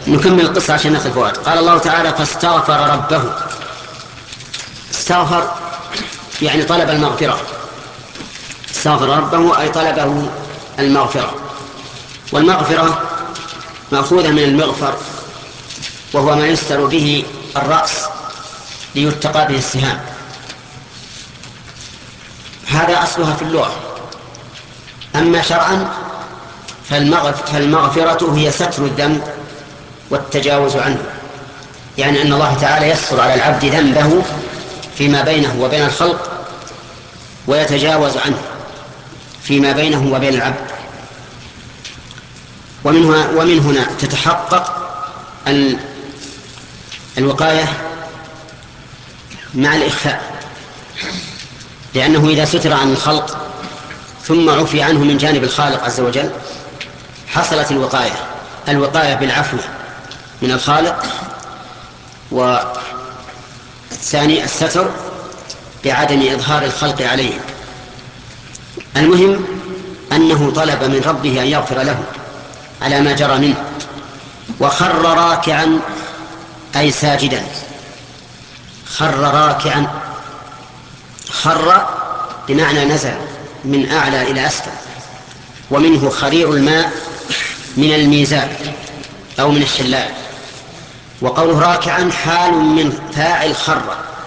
نكمل القصة عشان ناخذ فوائد. قال الله تعالى: فاستغفر ربه. استغفر يعني طلب المغفرة. استغفر ربه أي طلبه المغفرة. والمغفرة مأخوذة من المغفر، وهو ما يستر به الرأس ليتقى به السهام. هذا أصلها في اللغة. أما شرعا فالمغفرة هي ستر الذنب والتجاوز عنه، يعني أن الله تعالى يستر على العبد ذنبه فيما بينه وبين الخلق، ويتجاوز عنه فيما بينه وبين العبد. ومن هنا تتحقق الوقاية مع الإخفاء، لأنه إذا ستر عن الخلق ثم عفي عنه من جانب الخالق عز وجل حصلت الوقاية بالعفو من الخالق، والثاني الستر بعدم إظهار الخلق عليه. المهم أنه طلب من ربه أن يغفر له على ما جرى منه، وخر راكعا أي ساجدا. خر راكعا، خر بمعنى نزل من أعلى إلى أسفل، ومنه خرير الماء من الميزاب أو من الشلال. وقوله راكعا حال من فاعل خر،